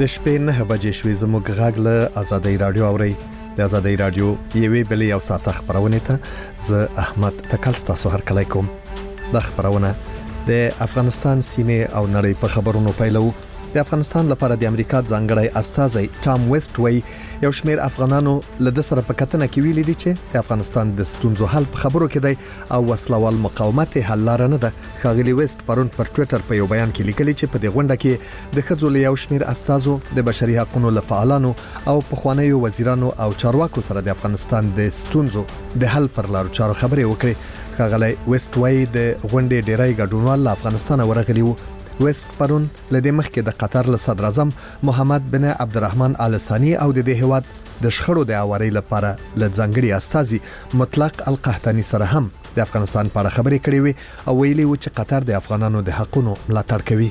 د شپې 9 بجې شوې زموږ غږ له آزادۍ رادیو اوري. د آزادۍ رادیو یوې بلې یو ساعت خبرونه ته زه احمد تکل تاسو هر کله کوم. د خبرونه د افغانستان سیمه او نړۍ په خبرونو پیلو. د افغانستان لپاره د امریکا ځانګړی استازی ټام ویسټ وی یو شمېر افغانانو له د سره په کتنه کې ویلي دي چې د افغانستان د ستونزو حل په خبرو کې دی او وسلوال مقاومت حل لار نه ده. ښاغلي ویسټ پرون پر ټوئیټر په یو بیان کې لیکلي چې په دې غونډه کې د ښځو له یو شمېر استازو د بشري حقوقو له فعالانو او پخوانیو وزیرانو او چارواکو سره د افغانستان د ستونزو د حل پر لارو چارو خبرې وکړي. ښاغلي ویسټ وی د غونډې ډیری ګډونوال له افغانستان ورغلي وو. ویسټ پرون لدې مخکې د قطر له صدر اعظم محمد بن عبدالرحمن آل ثانی او د هیواد د شخړو د اواري لپاره له ځانګړي استازي مطلق القحطاني سره هم د افغانستان په اړه خبرې کړې وي او ویلي و چې قطر د افغانانو د حقوقو ملاتړ کوي.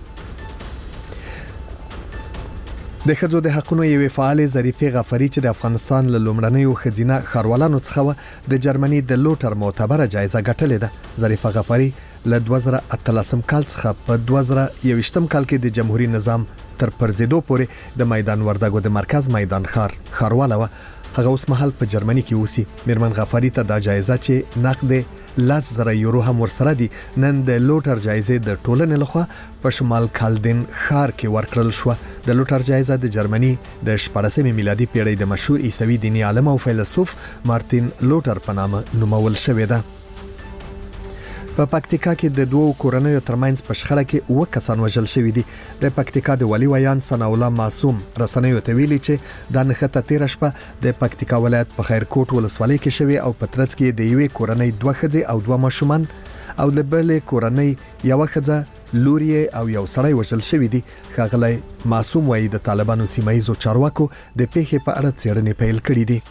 د ښځو د حقوقو یوې فعال ظریفه غفاری چې د افغانستان له لومړنیو خزینه خاروالانو څخه د جرمني د لوټر معتبره جایزه ګټلې ده. ظریفه غفاری له 2013 کال څخه په 2021 کال کې د جمهوریت نظام تر پرزیدو پورې د میدان وردګو د مرکز میدان خارواله و. هغه اوس مهال په جرمني کې اوسي. میرمن غفاری ته دا جایزه چې نقد 10,000 یورو هم ورسره دي نن د لوټر جایزه د ټولنې لخوا په شمال کالدن ښار کې ورکړل شو. د لوټر جایزه د جرمني د 14مې میلادي پیړۍ د مشهور عیسوي دیني عالم او فیلسوف مارتین لوټر په نامه نومول شوې ده. په پکتیکا کې د دوو کورنیو ترمنځ په شخړه کې 9 کسان وژل شوي دي. د پکتیکا د ولي ویان ثنا الله معصوم رسنیو ته ویلي چې د نښته 13 شپه د پکتیکا ولایت په خیرکوټ ولسوالۍ کې شوی او په ترڅ کې د یوې کورنۍ 2 ښځې او 2 ماشومان او د بلې کورنۍ یو ښځه لوري او یو سړی وژل شوی دي. ښاغلی معصوم وایي د طالبانو سیمایي چارواکو د پیښې په اړه څېړنې پیل کړې دي.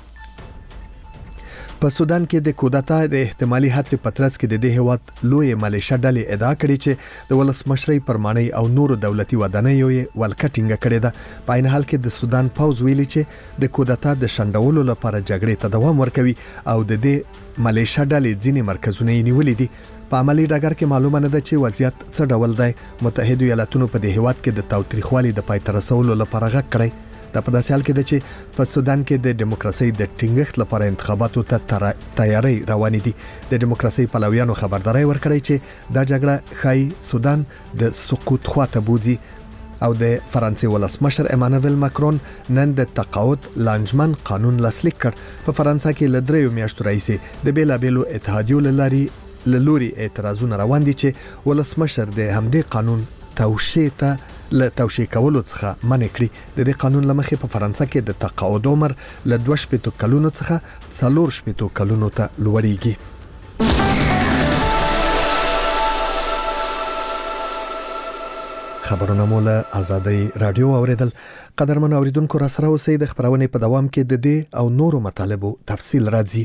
په سودان کې د کودتا د احتمالي حادثې په ترڅ کې د هیواد لوی ملیشه ډلې ادعا کړې چې د ولسمشرۍ پرمانۍ او نورو دولتي ودانیو یې ولکټینګ کړې ده. په عین حال کې د سودان پوز ویلي چې د کودتا د شندولو لپاره جګړې ته دوام ورکوي او د دې ملیشه ډلې ځینې مرکزونه یې نیولې دي. په عملی ډګر کې معلومه نه ده چې وضعیت څه ډول دی. متحده ایالاتونو په دې هیواد کې د تاوتریخوالي د پای ته رسولو لپاره غږ کړی. دا په داسې حال کې ده چې په سودان کې د دیموکراسي د ټینګښت لپاره انتخاباتو ته تیاری روانې دي. د دیموکراسي پلویانو خبرداري ورکړی چې دا جګړه خای سودان د سقوط خواته بوزي او د فرانسې ولسمشر امانوئل ماکرون نن د تقاعد لانجمن قانون لاسلیک کړ. په فرانسې کې له 3 میاشتو راهیسې د بیلابېلو اتحادیو لوري اعتراضونه روان دي چې ولسمشر د همدې قانون توشیح کولو څخه منع کړی. د دې قانون لمخې په فرانسې کې د تقاعد عمر له 2 کلونو څخه 4 کلونو ته لوړیږي. خبرونه مو له آزادۍ رادیو اوریدل. قدرمن اوریدونکو را سره اوسئ. د خبرونې په دوام کې د دې او نورو مطالبو تفصیل راځي.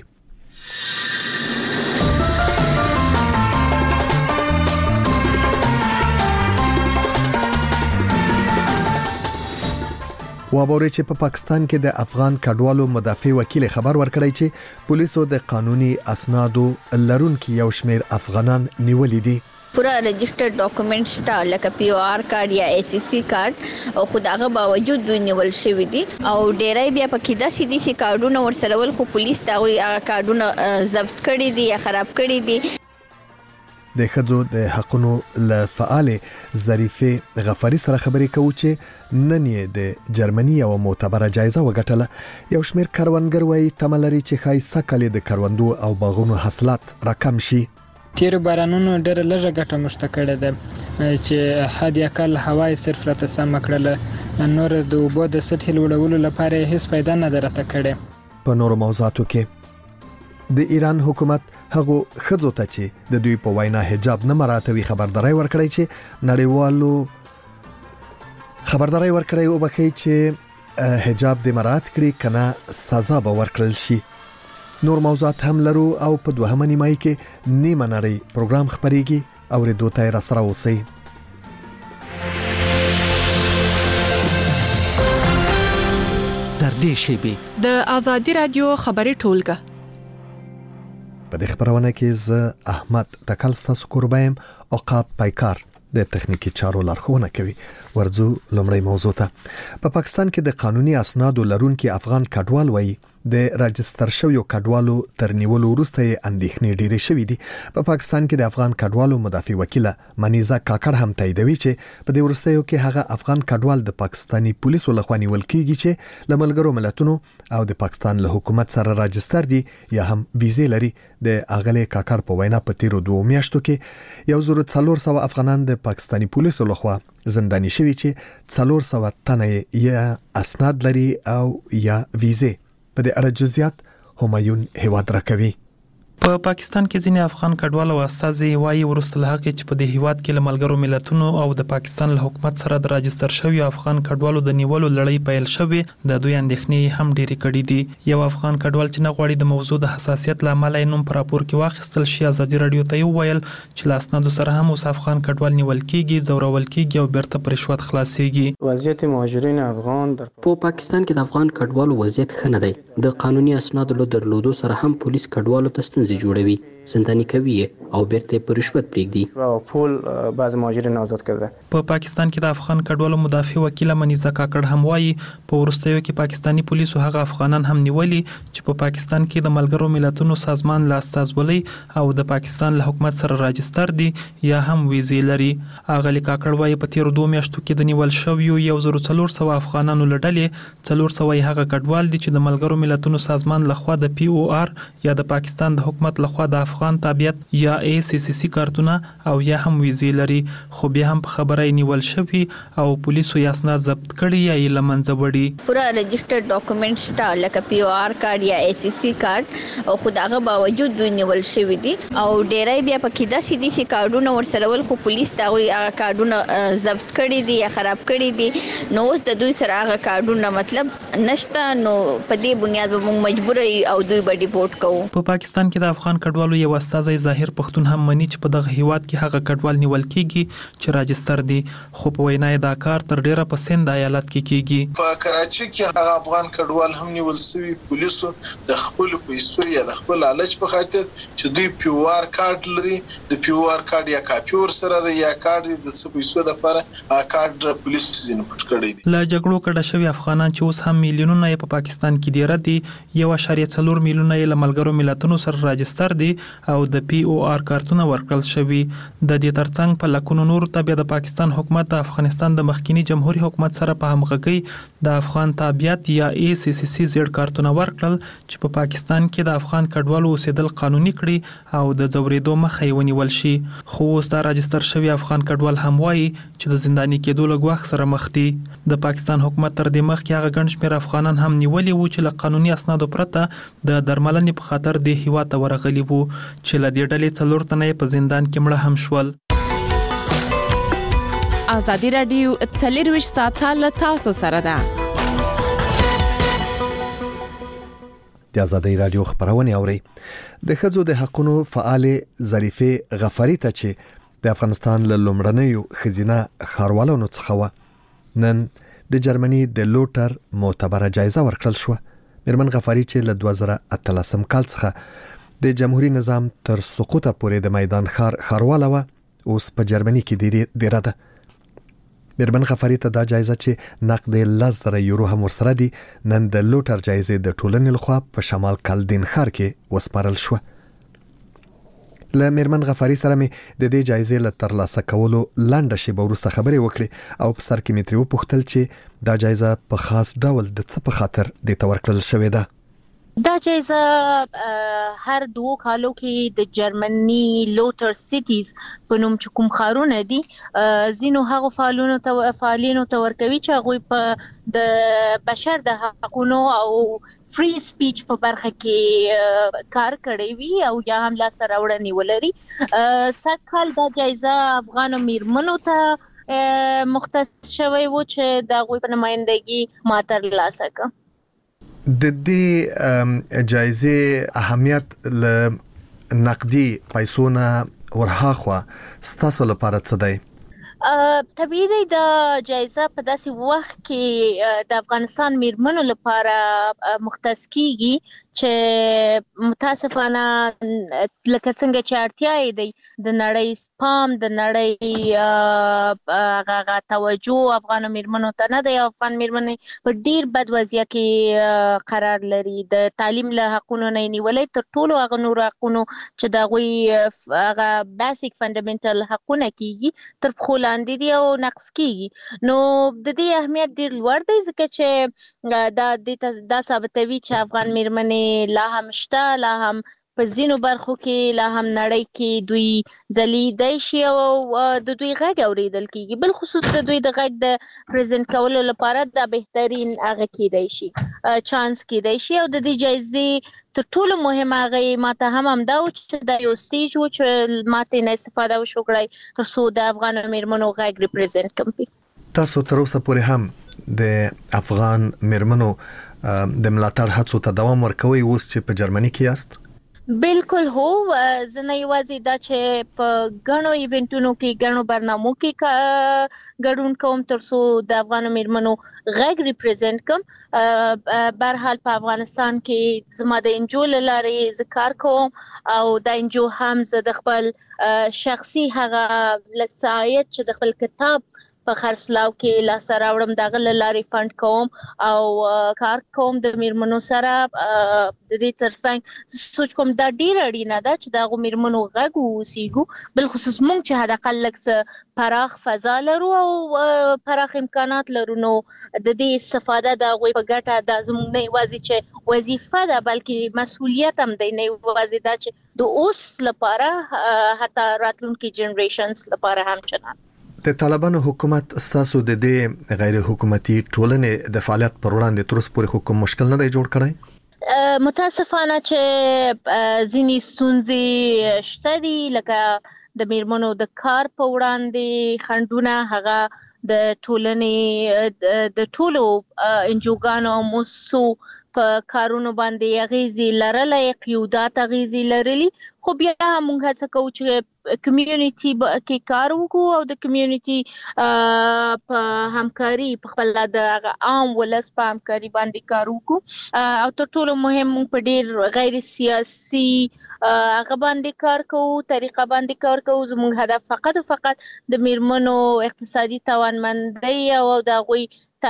وابوري چې په پاکستان کې د افغان کډوالو مدافع وکیل خبر ورکړی چې پولیسو د قانوني اسنادو لرونکو یو شمېر افغانان نیولې دي. پورا رجسٹرډ ډاکومېنټس تا لکه پی او آر کارت یا ای سی سی کارت او خداغه باوجود دوی نیول شوی دي او ډیرای بیا پکې داسې دي چې کارډونه ورسره ول خو پولیس دا وی کارډونه ضبط کړي دي یا خراب کړي دي. د ښځو د حقوقو له فعال ظریفه غفاری سره خبرې کوو چې نن یې د جرمني یو معتبره جایزه وګټله. یو شمېر کروندګر وایي تمه لري چې ښایسته کلي د کروندو او باغونو حاصلات راکم شي. تیر بارانونو ډېر لږه ګټه مشته کړې ده چې حد اقل هوا یې صرف راته سم کړله. نور د اوبو د سطحې لوړولو لپاره هیڅ پیدا نه درته کړې. په نورو موضوعاتو کې د ایران حکومت هغه خځو ته چې د دوی په وینا حجاب نه مراعاتوي خبرداري ورکړی چې نړیوالو خبرداري ورکړی او بخي چې حجاب د مراعات کړي کنه سزا به ورکړل شي. نور موضوعات هم لرو او په دوهمه نیمایي کې نیمه نړۍ پروګرام خبريږي او ردو ته را سره اوسئ. تر دې شیبې د آزادۍ رادیو خبري ټولګه په دې خبرونه کې زه احمد تکل تاسو قربایم او قاب پایکار د تخنیکی چارو لارښوونه کوي. ورځو لومړی موضوع ته. په پاکستان کې د قانوني اسنادو لرونکي افغان کډوال وایي د راجستر شویو کډوالو تر نیولو وروسته اندېښنې ډېرې شوې دي. په پاکستان کې د افغان کډوالو مدافع وکیله منیزه کاکړ هم تاییدوي چې په دې وروستیو کې هغه افغان کډوال د پاکستاني پولیسو لخوا نیول کیږي چې له ملګرو ملتونو او د پاکستان له حکومت سره راجستر دي یا هم ویزې لري. د اغلی کاکړ په وینا په تیرو 2 میاشتو کې 1400 افغانان د پاکستاني پولیسو لخوا زنداني شوي چې 400 تنه یا اسناد لري او یا ویزې. په دې اړه جزئیات همایون هیواد راکوي. په پاکستان کې ځینې افغان کډوال او استازي وایي وروسته له هغې چې په دې هیواد کې له ملګرو ملتونو او د پاکستان له حکومت سره د راجستر شویو افغان کډوالو د نیولو لړۍ پیل شوې د دوی اندېښنې هم ډېرې کړې دي. یو افغان کډوال چې نه غواړي د موضوع د حساسیت له امله یې نوم په راپور کې واخیستل شي ازادي راډیو ته وویل چې له اسنادو سره هم اوس افغان کډوال نیول کېږي، ځورول کېږي او بیرته په رشوت خلاصېږي. وضعیت مهاجرین افغان په پاکستان کې د افغان کډوالو وضعیت ښه نه دی. د قانوني اسنادو له درلودو سره هم پولیس کډوالو ته ستونزې جوړوي، زنداني کوي او بیرته په رشوت پرېږدي او پول بعض مهاجرین آزاد کړه. په پاکستان کې د افغان کډوالو مدافع وکیله منیزه کاکړ هم وایي په وروستیو کې پاکستاني پولیسو هغه افغانان هم نیولي چې په پاکستان کې د ملګرو ملتونو سازمان له استازولۍ او د پاکستان له حکومت سره راجستر دي یا هم ویزې لري. اغلی کاکړ وایي په تیرو 2 میاشتو کې د نیول شویو 1400 افغانانو له ډلې 400 هغه کډوال دي چې د ملګرو ملتونو سازمان لخوا د POR یا د پاکستان د حکومت لخوا د افغان تابعیت یا ACCC کارتونه او یا هم ویزې لري، خو بیا هم په خبره نیول شوی او پولیسو یې اسناد ضبط کړي یا یې له منځه وړي. پورا رجسټرډ ډاکومېنټ شته لکه POR کارت یا ACCC کارت او خو دغه باوجود دوی نیول شوی دي او ډیری بیا پکې داسې دي چې کارډونه ورسره ول خو پولیس دا وی هغه کارډونه ضبط کړي دي یا خراب کړي دي. نو اوس د دوی سره هغه کارډونه مطلب نشته، نو په دې بنیاد به موږ مجبور او دوی به ډیپورټ کوو. په پاکستان کې د افغان کډوالو یو استازی ظاهر پښتون هم مني چې په دغه هیواد کې هغه کډوال نیول کیږي چې راجستر دي، خو په وینا دا کار تر ډیره په سند ایالت کې کیږي. په کراچي کې هغه افغان کډوال هم نیول شوی پولیسو د خپل پیسو یا د خپل لالچ په خاطر چې دوی POR کارت لري، د POR کارت یا کاپي ور سره د یا کارت د څه پیسو د لپاره کارت پولیسو ځین پټ کړی دي. له جګړو کډه شوی افغانان چې اوس هم میلیونونه په پاکستان کې ډیره دي، 1.4 میلیونه یې له ملګرو ملتونو سره راجستر دي او د POR کارتونه ورکړل شوي. د دې ترڅنګ په لکونو نور ته د پاکستان حکومت د افغانستان د مخکینی جمهوریت حکومت سره په همغږي د افغان تابعیت یا ACCC زیړ کارتونه ورکړل چې په پاکستان کې د افغان کډوالو اوسېدل قانوني کړي او د ځورېدو مخه یې ونیول شي. خو اوس دا راجستر شوی افغان کډوال هم وایي چې د زنداني کېدو له ګواښ سره مخ دي. د پاکستان حکومت تر دې مخکې هغه ګڼ شمېر افغانان هم نیولي وو چې له قانوني اسنادو پرته د درملنې په خاطر د هیواد ته ورغلي وو چې له دې ډلې 4 تنه په زندان کې مړه هم شول. ازادي راډیو 24 ساعته له تاسو سره ده. د ازادي راډیو خبرونه اوري. د ښځو د حقوقو فعال ظریفه غفاری ته چې د افغانستان له لومړنیو ښځینه ښاروالانو څخه و، نن د جرمني د لوټر معتبره جایزه ورکړل شو. میرمن غفاری چې له 2018 کال څخه د جمهوریت نظام تر سقوطه پورې د میدان ښارواله و، اوس په جرمني کې ډیره ده. میرمن غفاری ته دا جایزه چې نقد 10,000 یورو هم ورسره دي، نن د لوټر جایزې د ټولنې لخوا په شمال کالدین ښار کې وسپارل شو. له میرمن غفاری سره مې د دې جایزې له ترلاسه کولو لنډه شیبه وروسته خبرې وکړې او په سر کې مې ترې وپوښتل چې دا جایزه په خاص ډول د څه په خاطر دې ته ورکړل شوې ده. دا جایزه هر 2 کالو کې د جرمني لوټر سیټیز په نوم چې کوم ښارونه دي زینو هغه فعالینو ته ورکوي چې هغوی په د بشر د حقوقو او فری سپیچ په برخه کې کار کړی وي او یا هم لاسته راوړنې ولري. سږکال دا جایزه افغان میرمنو ته مختص شوی و چې د هغوی په نمایندګي ما ترلاسه کړه. د دې جایزې اهمیت له نقدي پیسو نه ورهاخوا ستاسو لپاره څه دی؟ طبیعي دی د جایزه په داسې وخت کې د افغانستان میرمنو لپاره مختص کیږي چې متاسفانه لکه څنګه چې اړتیا دی د نړۍ سپام د نړۍ هغه توجه افغان میرمنو ته نه دی. افغان میرمنې په ډیر بد وضعیت کې قرار لري. د تعلیم له حقونو نه نیولې تر ټولو هغه نور حقونو چې د غوي هغه بیسیک فندامنټل حقونه کیږي تر پخو لاندې دي او نقص کیږي. نو د دې اهمیت ډیر لوړ دی ځکه چې دا ثابتوي چې افغان میرمنې لا هم شته، لا هم په ځینو برخو کې لا هم نړۍ کې دوی ځلیدای شي او د دوی غږ اوریدل کیږي. بل خصوص د دوی د غږ د پریزنټ کولو لپاره دا بهترین هغه کیدای شي چانس کیدای شي. او د دې جایزې تر ټولو مهم هغه ماته هم دا و چې دا یو سټیج و چې ماته نه استفاده وشوکړای تر څو د افغان میرمنو غږ ریپرزنټ کړي. تاسو تر اوسه پورې هم د افغان میرمنو د ملاتړ هڅو ته دوام ورکوي اوس چې په جرمني کې یاست؟ بالکل هو. زه نه یوازې دا چې په غنو ایونټونو کې غنو برنامو کې ګډون کوم تر څو د افغان میرمنو غږ ریپرزنټ کوم. برحال په افغانستان کې زما د انجو لارې ذکر کوم او د انجو هم زه د خپل شخصي هغه لڅایت چې د خپل کتاب په خرڅلاو کې لا سره وړم دغه لارې فند کوم او کار کوم د میرمنو سره. د دې ترڅنګ سوچ کوم دا ډیر اړینه ده چې دا میرمنو غږ وسیګو، بل خصوص مونږ چې هدا قلک پراخ فضا لرو او پراخ امکانات لرو. نو د دې استفاده د غوي په ګټه د زموږ نه یوازې چې وظیفه ده بلکې مسؤلیت هم دی، نه یوازې دا چې د اوس لپاره حتی راتلونکي جنریشنز لپاره هم چنان. د طالبانو حکومت ستاسو د دې غیر حکومتي ټولنې د فعالیت پر وړاندې تر اوسه پورې کوم مشکل نه دی جوړ کړی؟ متاسفانه چې ځینې ستونزې شته دي، لکه د میرمنو د کار په وړاندې خنډونه، هغه د ټولنې د ټولو انجوګانو او موسسو په کارونو باندې اغیزې لرلې، قیودات اغیزې لرلې. خو بیا موږ هڅه کوو چې کمیونټي کې کار وکړو او د کمیونټي په همکاري په خپل د عام ولس په همکاري باندې کار وکړو. او تر ټولو مهم موږ په ډیر غیر سیاسي هغه باندې کار کوو، طریقه باندې کار کوو. زموږ هدف فقط د میرمنو اقتصادي توانمندۍ او د غوي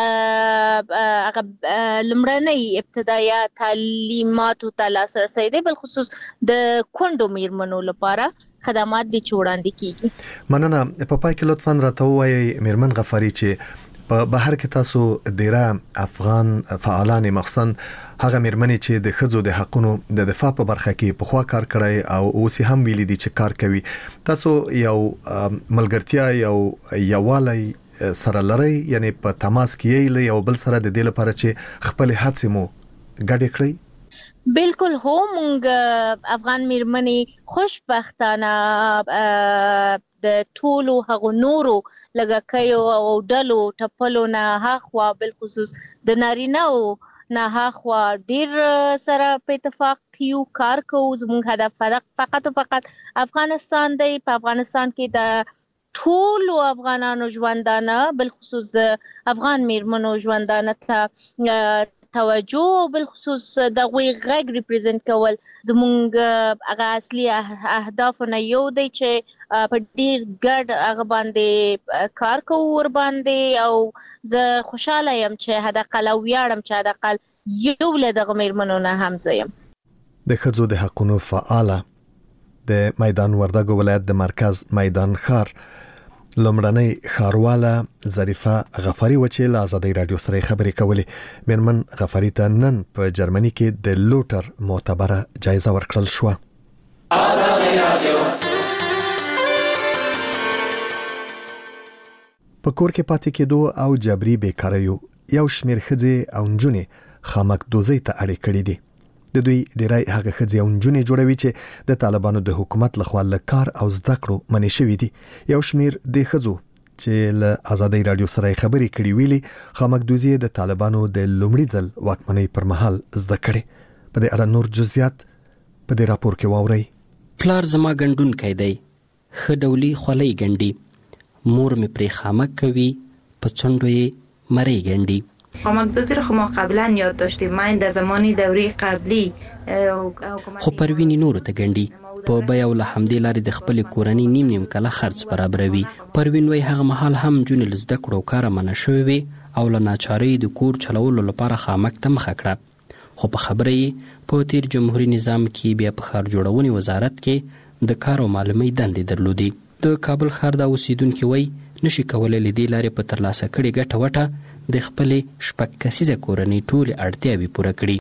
لمړنۍ ابتدایي تعلیماتو ته لاسرسی دی، بل خصوص د کونډو میرمنو لپاره خدمات دي چې وړاندې کیږي. مننه. په پای کې لطفاً راته ووایئ میرمن غفاری چې په بهر کې تاسو ډیره افغان فعالان مخصن هغه میرمنې چې د ښځو د حقونو د دفاع په برخه کې په خوا کار کړی او اوس هم ویلي دي چې کار کوي، تاسو یو ملګرتیا یووالی سره لري، یعنی په تماس کې یې یو بل سره د دې لپاره چې خپل هڅې مو ګډې کړئ؟ بالکل هو. مونږ افغان میرمنې خوشبختانه د ټولو هغو نورو لګکیو او ډلو ټپلو نه هاخوا بل خصوص د نارینه‌و نه هاخوا ډیر سره په اتفاق یو کار کوو. زموږ هدف فقط افغانستان دی. په افغانستان کې د ټولو افغانانو ژوندانه بل خصوص افغان میرمنو ژوندانه ته توجه او بل خصوص د غوي غږ ریپرزنټ کول زموږ هغه اصلي اهداف نه یو دی چې په ډیر ګډ هغه باندې کار کوو ور باندې. او زه خوشاله یم چې هدا قل ویاړم چې هدا قل یو له دغه میرمنو نه هم زیم. د ښځو د حقونو فعاله د میدان وردګو ولایت د مرکز میدان ښار لومړنۍ ښارواله ظریفه غفاری و چې له آزادۍ رادیو سره خبرې کولې. میرمن غفاری ته نن په جرمني کې د لوټر معتبره جایزه ورکړل شو. آزادۍ رادیو په کور کې پاتې کېدو او جبري بیکاریو یو شمېر ښځې او نجونې خامکدوزۍ ته اړې کړې دي. د دوی ډیری هغه ښځې او نجونې جوړوي چې د طالبانو د حکومت لخوا له کار او زده کړو منې شوي دي. یو شمېر د ښځو چې له آزادۍ رادیو سره خبرې کړې ویلي خامکدوزي د طالبانو د لومړي ځل واکمنۍ پر مهال زده کړې. په دې اړه نور جزئیات په دې راپور کې واورئ. پلار زما ګندون کیدی ښه ډولي خولۍ ګنډي، مور مې پرې خامک کوي، په څنډو یې مرۍ ګنډي. خامک‌دوزی رو ما قبلا یاد داشتیم. من در زمان دوره قبلی خو پروین نور ته ګنډي په بیا ول حمدې لارې د خپل کورنۍ نیم کله خرڅ برابروي. پروین وای هغه مهال هم جون لزده کړو کار منه شوی وي او له ناچارۍ د کور چلولو لپاره خامک ته مخه کړه. خو په خبرې په تیر جمهوریت نظام کې بیا په ښار جوړونې وزارت کې د کار او معلومي دندې درلودي. د کابل ښار د اوسیدونکو وای نشي کولای لیدې لارې په ترلاسه کړي ګټه وټه د خپل شپږ کسیزه کورنۍ ټول اړتیاوې پوره کړي.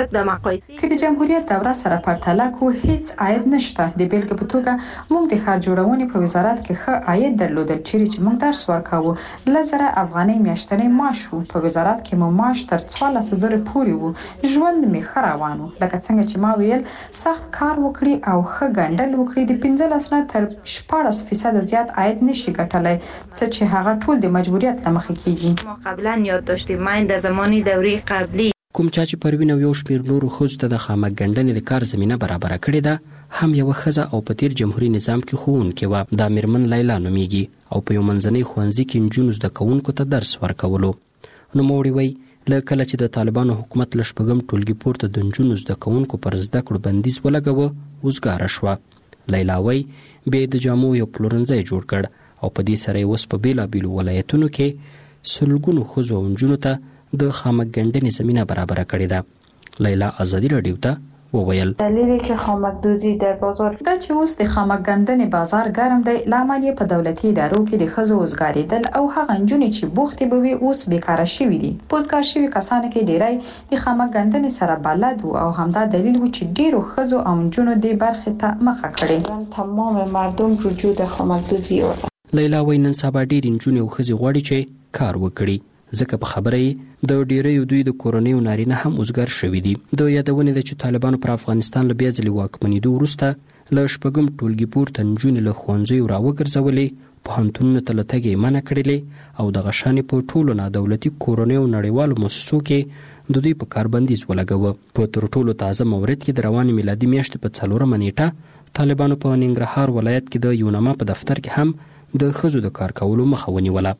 که د جمهوریت دوره سره پرتله کو هیڅ عاید نشته. د بیلګې په توګه موږ د ښار جوړونې په وزارت کې ښه عاید درلودل چې موږ درس ورکاوه. 1000 افغانۍ میاشتنی معاش وو. په وزارت کې مو معاش تر 14000 پورې وو. ژوند می ښه روان وو. لکه څنګه چې ما ویل سخت کار وکړي او ښه ګڼډل وکړي د 15 نه تر 14% زیات عاید نشي ګټلای څه چې هغه ټول د مجبوریت لمخې کیږي. ما قبلا یاد داشتیم من در زمان دوره قبلی کوم چې پروین او یو شمیر نورو خځو ته د خامک ګڼډنې د کار زمينه برابر کړې ده هم یو خزه او په تیر جمهوریت نظام کې خوونکې و. د میرمن لیلا نومیږي او په یو منځنۍ ښوونځي کې نجونو د کوونکو ته درس ورکولو. نو موړي وای لکه چې د طالبانو حکومت له شپږم ټولګي پورته د نجونو د کوونکو پر زده کړو بندیز ولګاوه وزګاره شو. لیلا وای به د جامو یو پلورنځي جوړ کړ او په دې سره اوس په بیلا بیلو ولایتونو کې سلګونو خځو او نجونو ته د خامک ګڼډنې زمينه برابر کړې ده. لیلا ازادي رادیو ته وویل دلیل که خامک دوزی در بازار دا چې اوس د خامک ګڼډنې بازار ګرم دی لامل په دولتي ادارو کې د خځو وزګاریدل او هغه نجونې چې بوختې به وي اوس بیکاره شوي دي. پوزګار شوي کسانو کې ډیری د خامک ګڼډنې سره بلد وو او همدا دلیل و چې ډیرو خځو او نجونو د برخې ته مخه کړې. تمام مردم رجوع د خامک دوزی وکړه. لیلا وای نن سبا ډیر نجونې او خځې غواړي چې کار وکړي ځکه په خبرې د ډیرې دوی د کورنۍ نارینه هم وزګار شوي دي. د یادونه ده چې طالبانو پر افغانستان له بیا ځلې واکمنېدو وروسته له شپږم ټولګي پورته نجونې له ښوونځیو راوګرځولې پوهنتونونو ته له تګ یې منع کړلې او دغه شانې په ټولو نادولتي کورنیو نړیوالو مؤسسو کې د دوی په کار بندیز ولګاوه. په تر ټولو تازه مورد کې د روانې میلادي میاشتې په 4 نیټه طالبانو په ننګرهار ولایت کې د یوناما په دفتر کې هم د ښځو د کار کولو مخه ونیوله.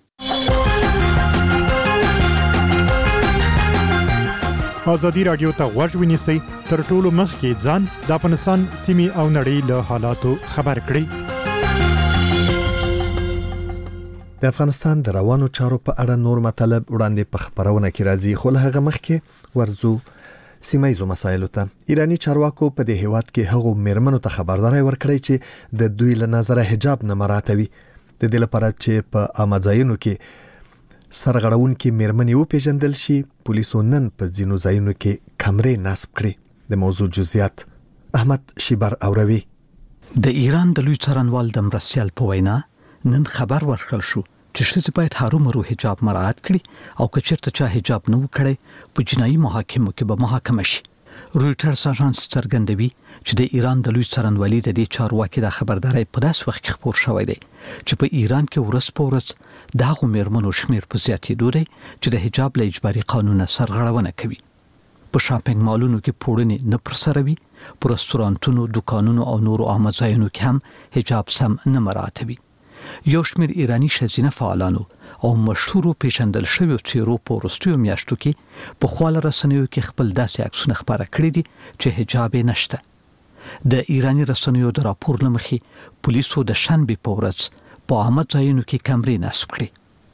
ازادي رادیو ته غوږ ونیسئ تر ټولو مخکې ځان د افغانستان سیمې او نړۍ له حالاتو خبر کړئ. د افغانستان د روانو چارو په اړه نور مطلب وړاندې په خبرونه کې راځي خو له هغه مخکې ورځو سیمایي مسایلو ته. ایرانی چارواکو په دې هیواد کې هغو میرمنو ته خبرداري ورکړی چې د دوی له نظره حجاب نه مراتوي د دې لپاره چې په امازایونو کې سرغړون کې میرمنې و پیژندل شي. پولیسو نن په ځینو ځایونو کې کمرې نصب کړې. د موضوع جزئیات احمد شیبر اوروي. د ایران د لوی څارنوال د مرستیال په وینا نن خبر ورکړل شو چې ښځې باید هرومرو حجاب مراعات کړي او که چېرته چا حجاب نه وکړي په جنایي محاکمو کې به محاکمه شي. رویټرز اژانس څرګندوي چې د ایران د لوی څارنوالۍ د دې چارواکي د خبرداري په داس وخت کې خبر شوی دی چې په ایران کې ورځ په ورځ دغه میرمنو شمیر په زیاتېدو دی چې د حجاب له اجباري قانون سرغړونه کوي. په شاپینګ مالونو کې پوړنې نه پر سره وي، په رستورانتونو، دکانونو او نورو عامه ځایونو کې هم حجاب سم نه مراعاتوي. یو شمیر ایرانی ښځینه فعالانو او مشهورو پیژندل شویو څیرو په وروستیو میاشتو کې په خواله رسنیو کې خپل داسې عکسونه خپاره کړي دي چې حجاب یې نشته. د ایرانی رسنیو د راپور له مخې پولیسو د شنبې په ورځ په عامه ځایونو کې کمرې نصب کړې.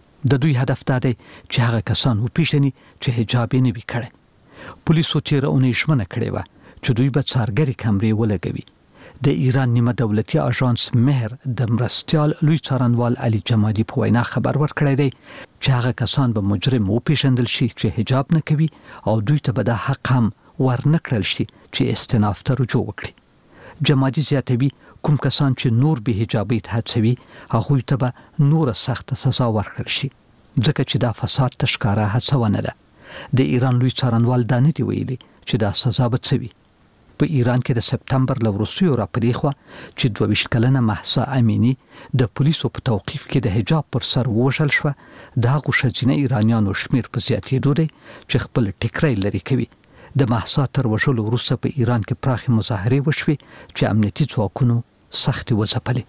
د دوی هدف دا دی چې هغه کسان وپیژني چې حجاب یې نه وي کړی. پولیسو تیره اونۍ ژمنه کړې وه چې دوی به څارګرې کمرې ولګوي. د ایران نیمه دولتي اژانس مهر د مرستیال لوی څارنوال علي جمادي په وینا خبر ورکړی دی چې هغه کسان به مجرم وپیژندل شي چې حجاب نه کوي او دوی ته به دا حق هم ورنکړل شي چې استئناف ته رجوع وکړي. جمادي زیاتوي کوم کسان چې نور به حجابي ته هڅوي هغوی ته به نور سخت سزا ورکړل شي ځکه چې دا فساد ته ښکاره هڅونه ده. د ایران لوی څارنوال دا نه دی ویلي چې دا سزا به څه وي. په ایران کې د سپتمبر له وروستیو راپدې خوا چې 22 کلنه مهسا امینی د پولیسو په توقیف کې د حجاب پر سر ووژل شوه. د هغو ښځینه ایرانیانو شمیر په زیاتېدو دی چې خپل ټیکری لرې کوي. د مهسا تر وژلو وروسته په ایران کې پراخې مظاهرې وشوې چې امنیتي ځواکونو سختې وځپلې.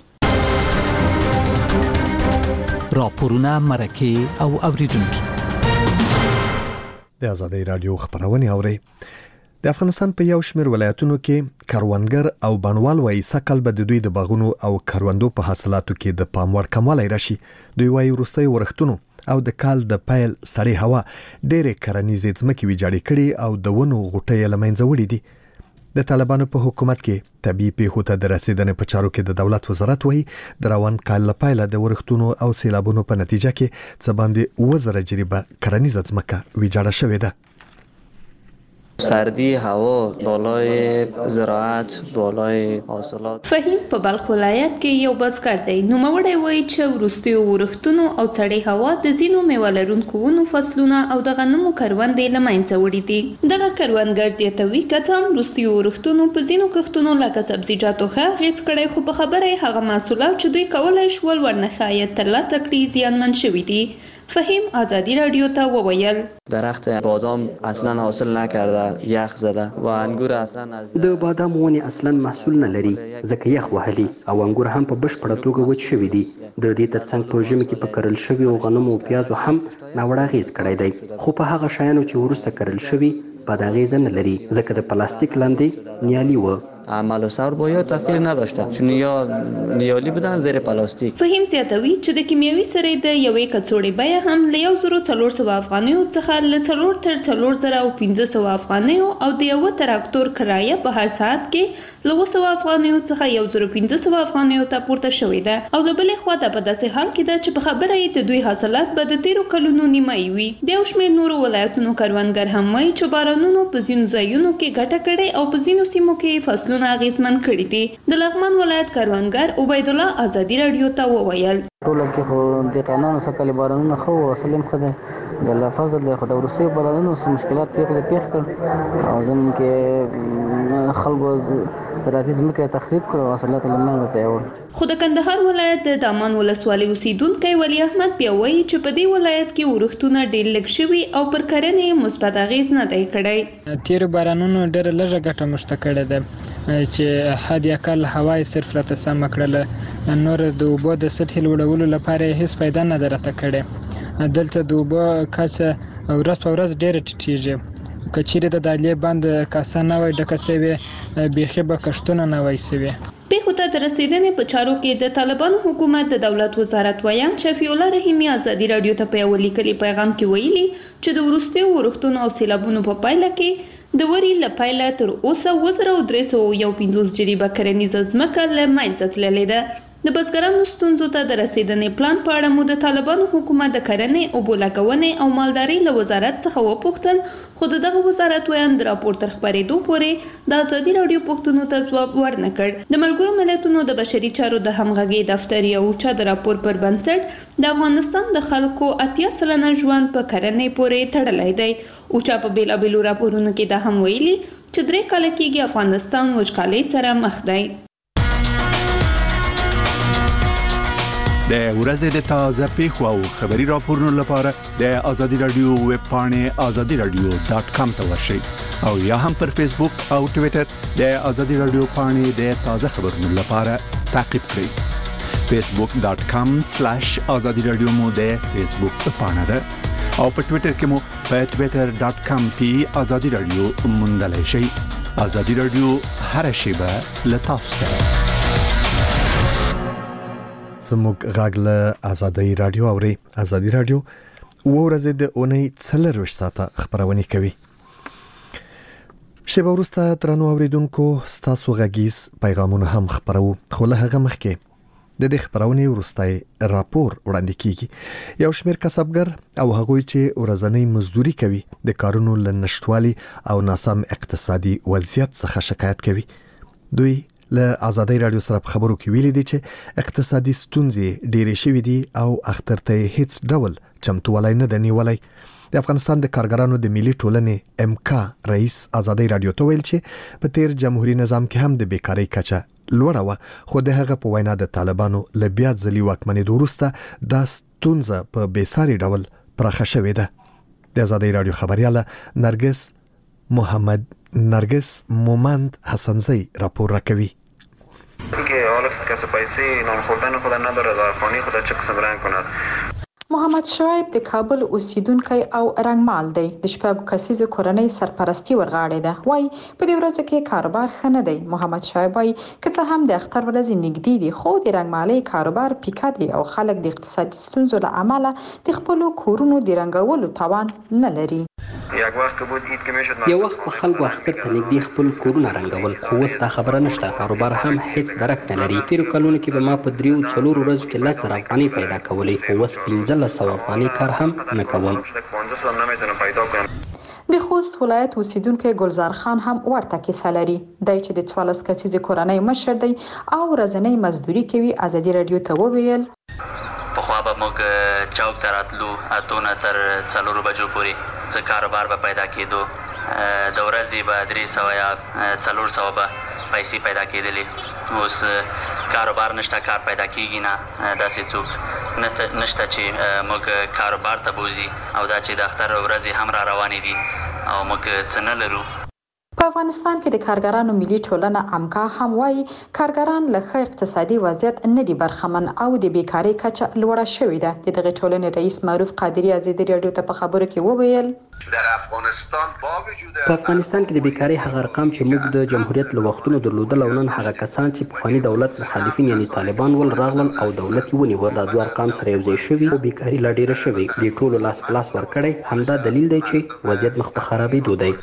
راپورونه، مرکې او اوریدونکي د ازادي رادیو خبرونه اوري. د افغانستان په یو شمېر ولایتونو کې کروندګر او بڼوال وايي سکل به د دوی د باغونو او کروندو په حاصلاتو کې د پام وړ کموالی راشي. دوی وايي وروستي ورښتونو او د کال د پیل سړې هوا ډېرې کرنیزې ځمکې ویجاړې کړي او د ونو غوټۍ له منځه وړي دي. د طالبانو په حکومت کې طبيعي پیښو ته د رسیدنې په چارو کې د دولت وزارت وايي د روان کال له پیله د ورښتونو او سیلابونو په نتیجه کې څه باندې 1000 جریبه کرنیزه ځمکه ویجاړه شوې ده. سردی هوا، بالای زراعت، بالای حاصلات. فهیم په بلخ ولایت کې یو بزګر دی. نوموړی وایي چې وروستي ورښتونو او سړې هوا د ځینو میوه لرونکو ونو فصلونه او د غنمو کروندې له منځه وړي دي. دغه کروندګر زیاتوي که څه هم وروستي ورښتونو په ځینو کښتونو لکه سبزیجاتو ښه اغېز کړی، خو په خبره یې هغه محصولات چې دوی کولی شول ورنه ښه عاید ترلاسه کړي زیانمن شوي دي. فهیم ازادي رادیو ته وویل درخت بادام اصلا حاصل نکرده، یخ زده و انگور اصلا از د بادام ونې اصلا محصول نه لري ځکه یخ وهلي او انګور هم په بشپړه توګه وچ شوي دي. د دې ترڅنګ په ژمي کې په کرل شوي او غنمو او پیازو هم ناوړه اغېز کړی دی، خو په هغه شیانو چې وروسته کرل شوي بد اغېزه نه لري ځکه د پلاستیک لاندې نیالي و. عمل و سور با یا تاثیر نداشته چون یا نیالی بودن زیر پلاستیک. فهیم زیاتوي چې د کیمیاوي سرې د یوې کڅوړې بیه هم له 1400 افغانیو څخه له 4 تر 4500 افغانیو او د یو تراکتور کرایه په هر ساعت کې له 200 افغانیو څخه 1500 افغانیو ته پورته شوې ده. او له بلې خوا د په داسې حال کې ده چې په خبره یې د دوی حاصلات به د 13 کلونو نیمایي وي. د یو شمېر نورو ولایتونو کروندګر هم وایي چې بارانونو په ځینو ځایونو کې ګټه کړې او په ځینو سیمو کې فصلونه اغیزمن کړي دي. د لغمان ولایت کروندګر عبید الله ازادي رادیو ته وویل ټول کې خو د قانون سره بارانونه خو وسلم خده د لفظ د خدای روسي بارانونو سم مشکلات پیښ کړ او ځم کې خلکو تراتیز مکه تخریب کړ او حاصلات لمنه ته یو. خو د کندهار ولایت د دامان ولسوالۍ اوسیدونکو ولی احمد بیا وایي چې په دې ولایت کې ورښتونه ډېر لږ شوي او پر کرنې مثبت اغېز نه دی کړی. تیر بارانونو ډېره لږه ګټه مشته کړې ده چې حد اقل هوا یې صرف راته سمه کړله، نور د اوبو د سطحې لوړولو لپاره هیڅ پیدا نه ده راته کړې. دلته د اوبو کچه ورځ په ورځ ډېره ټیټېږي. که چیرې د دالې بند کاسه نه وای ډکه سوې بیخي به کښتونه نه وای سوي. پیښو ته د رسیدنې په چارو کې د طالبانو حکومت د دولت وزارت ویان شفیع الله رحیمی ازادي رادیو ته په یو لیکلي پیغام کې ویلي چې د وروستي ورښتونو او سیلابونو په پایله کې د وري له پیله تر اوسه 1351 جریبه کرنیزه ځمکه له منځه تللې ده. د بزګرانو ستونزو ته د رسیدنې پلان په اړه مو د طالبانو حکومت د کرنې، اوبو لګونې او مالدارۍ له وزارت څخه وپوښتل، خو دغه وزارت ویان د راپور تر خپرېدو پورې د ازادي رادیو پوښتنو ته ځواب ورنه کړ. د ملګرو ملتونو د بشري چارو د همغږۍ دفتر یو اوچا د راپور پر بنسټ د افغانستان د خلکو 80% ژوند په کرنې پورې تړلی دی. اوچا په بیلابیلو راپورونو کې دا هم ویلي چې 3 کاله کېږي افغانستان وچکالۍ سره مخ دی. د ورځې د تازه پیښو او خبري راپورونو لپاره د ازادي رادیو ویب پاڼې azadiradio.com ته ورشئ او یا هم پر فیسبوک او ټوئیټر د ازادي رادیو پاڼې د تازه خبرونو لپاره تعقیب کړئ. facebook.com/azadiradio مو د فیسبوک پاڼه ده او په ټوئیټر کې مو په twitter.com/azadiradio موندلای شئ. ازادي رادیو هر شیبه له تاسو سره. زموږ غږ له ازادي رادیو اوري. ازادي رادیو ورځې د اونۍ 24 ساعته خبرونه کوي. شیبه وروسته ترانو اوریدونکو ستاسو غږیز پیغامونه هم خبرو، خو له هغه مخکې د دې خبرونه وروستای راپور وړاندې کیږي. یو شمېر کسبګر او هغوی چې ورځنی مزدوري کوي د کارونو له نشټوالي او ناسم اقتصادي وضعیت څخه شکایت کوي. دوی له ازادي رادیو سره په خبرو کې ویلي دي چې اقتصادي ستونزې ډېرې شوې دي او اختر ته هیڅ ډول چمتووالی نه دی نیولی. د افغانستان د کارګرانو د ملي ټولنې امکا رئیس ازادي رادیو ته ویل چې په تیر جمهوریت نظام کې هم د بیکاری کچه لوړه و، خو د هغه په وینا د طالبانو له بیا ځلي واکمنېدو وروسته دا ستونزه په بېساري ډول پراخه شوې ده. د ازادي رادیو خبرياله نرگس مومند حسنزی راپور راکوي. که حالا کسی پیسی نان خوردن خود نداره در خانه خود چه قسم رنگ کند. محمد شعیب د کابل اوسیدونکی او رنګمال دی. د شپږ کسیزه کورنۍ سرپرستی ورغاړې ده. وای په دې ورځو کې کاروبار ښه نه دی. محمد شعیب وای که څه هم د اختر ورځې نږدې دي خو د رنګمالۍ کاروبار پیکه دی او خلک د اقتصادي ستونزو له امله د خپل کورونو د رنګولو توان نه لري. یو وخت په خلکو اختر ته نږدې خپل کورونه رنګول خو اوس دا خبره نشته. کاروبار هم هیڅ درک نه لري. تیرو کلونو کې به ما په 3-4 ورځو کې 10,000 افغانۍ پیدا کولې خو اوس 1500 افغانۍ کار هم نه کوم. د خوست ولایت اوسیدونکو ګلزار خان هم ورته کیسه لري. دای چې د 14 کسیزه کورنۍ مشر دی او ورځنی مزدوري کوي. ازادي رادیو ته وویل په خو به موږ چوک ته راتلو اتونه تر 4 بجو پورې څه کاروبار به پیدا کېدو. د ورځې به 300 یا 400 به پیسې پیدا کېدلې. اوس کاروبار نشته، کار پیدا کېږي نه. داسې څوک نشته چې موږ کاروبار ته بوزي او دا چې د اختر ورځې هم را روانې دي او موږ څه نه لرو. په افغانستان کې د کارګرانو ملي ټولنه امکا هم وایي کارګران له ښه اقتصادي وضعیت نه دي برخمن او د بیکارۍ کچه لوړه شوې ده. د دغه ټولنې رئیس معروف قادری ازادي رادیو ته په خبرو کې وویل په افغانستان کې د بیکارۍ هغه رقم چې موږ د جمهوریت له وختونو درلودل او نن هغه کسان چې پخواني دولت مخالفین یعنی طالبان ول راغلل او دولت یې ونیو دا دوه ارقام سره یو ځای شوي او بیکاري لا ډیره شوې. د ټولو لاس په لاس ورکړی همدا دلیل دی چې وضعیت مخ په خرابېدو دی.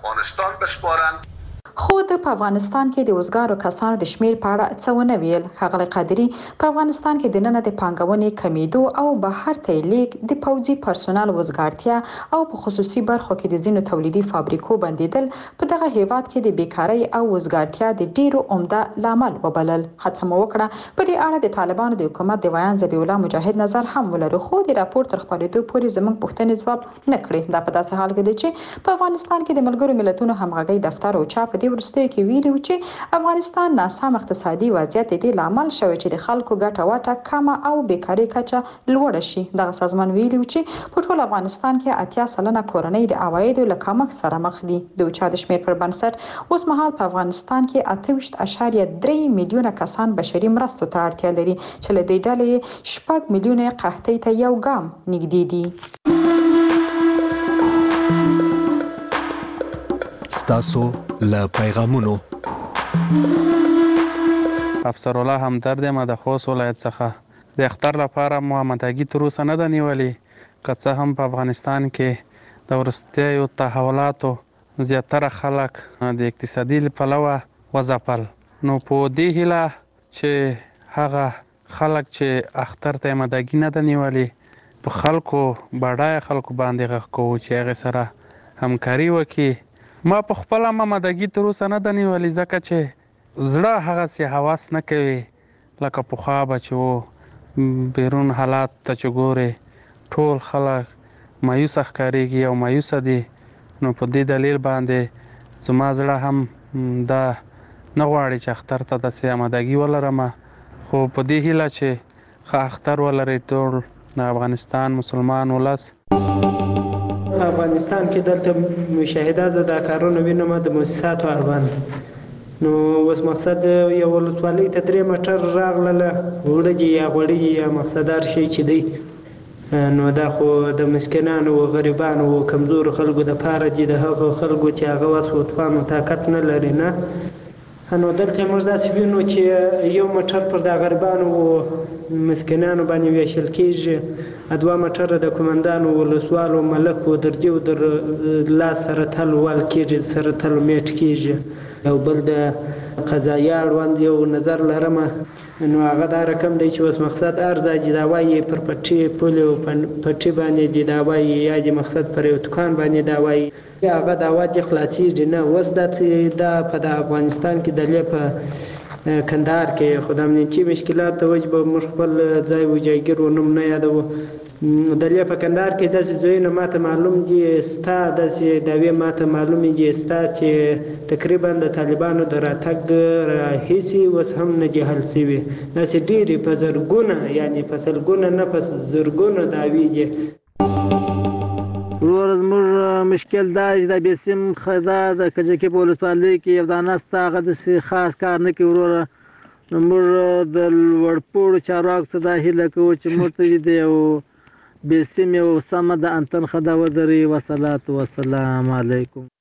خو په افغانستان کې د وزګارو کسانو د شمیر په اړه څه ونه ویل. ښاغلی قادری په افغانستان کې د نن د پانګونې کمیدو او بهر ته لیک د پوځي پرسونل وزګارتیا او په خصوصي برخو کې د ځینو تولیدي فابریکو بندیدل په دغه هیواد کې د بیکارۍ او وزګارتیا د ډیرو عمده لامل وبلل. هڅه مو وکړه په دې اړه د طالبانو د حکومت د ویان ذبیح الله مجاهد نظر هم ولرو خو د راپور تر خپرېدو پورې زموږ پوښتنې ځواب نه کړې. دا په داسې حال کې دی چې په افغانستان کې د ملګرو ملتونو همغږي دفتر او چاپ د ورستیو کې ویلي چې افغانستان ناسم اقتصادي وضعیت د لامل شوی چې د خلکو ګټه واټه کمه او بیکاری کچه لوړه شي. دغه سازمان ویلي چې په ټول افغانستان کې 80% کورنۍ د عوایدو له کمښت سره مخ دي. د اوچا د شمیر پر بنسټ اوس مهال په افغانستان کې 28.3 میلیونه کسان بشري مرستو ته اړتیا لري چې له دې ډلې 6 میلیونه قحطۍ ته یو ګام نږدې دي. ستاسو له پیغامونو افسر الله همدرد یم د خوست ولایت څخه. د اختر لپاره مو امادګي تر اوسه نه ده نیولې. که څه هم په افغانستان کې د وروستیو تحولاتو زیاتره خلک د اقتصادي پلوه وځپل، نو په دې هیله چې هغه خلک چې اختر ته امادګي نه ده نیولې په خلکو بډایه خلکو باندې غږ کوو چې هغې سره همکاري وکړي. ما په خپله امادګي تر اوسه نه ده نیولې ځکه چې زړه هغسې هوس نه کوي لکه پخوا به چې و. بیرون حالات ته چې ګورې ټول خلک مایوسه ښکارېږي او مایوسه دي. نو په دې دلیل باندې زما زړه هم دا نه غواړي چې اختر ته داسې امادګي ولرم. خو په دې هیله چې ښه اختر ولري ټول د افغانستان مسلمان ولس. افغانستان کې دلته مشاهده زه دا کارونه وینم د مؤسساتو اړوند. نو اوس مقصد یو ولسوالۍ ته 3 موټر راغلله وړجې یا غوړجې یا مقصدار شی چې دی. نو دا خو د مسکینانو او غریبانو او کمزورو خلکو دپاره دي، د هغو خلکو چې هغه وس و توان او طاقت نه لري نه. نو دلته موږ داسې وینو چې یو موټر پر د غریبانو او مسکینانو باندې ویشل کېږي، 2 موټره د کومندانو ولسوالو ملکو درجې او در لاس سره تل ول کېږي، سره تل میټ کېږي. او بل د قضایي اړوند یو نظر لرم، نو هغه دا رقم دی چې اوس مقصد ارزه چې دا وایي پر پټي پولې او پټي باندې دی دا وایي یا د مقصد پر یو دکان باندې دا وایي هغه دا واجب خلاصېږي نه. اوس دا په د افغانستان کې د په کندهار کې خو د امنیتي مشکلات د وجې به موږ خپل ځای و جایګیر و نوم نه یادوو. د په کندهار کې داسې ځایونه ماته معلوم دي ستا، داسې دعوې ماته معلومې دي ستا چې تقریبا د طالبانو د راتګ راهیسې اوس هم نه دي حل شوي. داسې ډېرې په زرګونه یعنې په سلګونه نه په زرګونه دعوې دي. وروره زموږ مشکل دا چې د بیسیم خدا د کجکي په ولسوالۍ کې یو دانه ستا هغه داسې خاص کار نه کوي. وروره نو موږ د لوړپوړو چارواکو څخه دا هیله کوو چې موږ ته د یو بسم او سم د انتن خدا ودري والصلاه والسلام علیکم.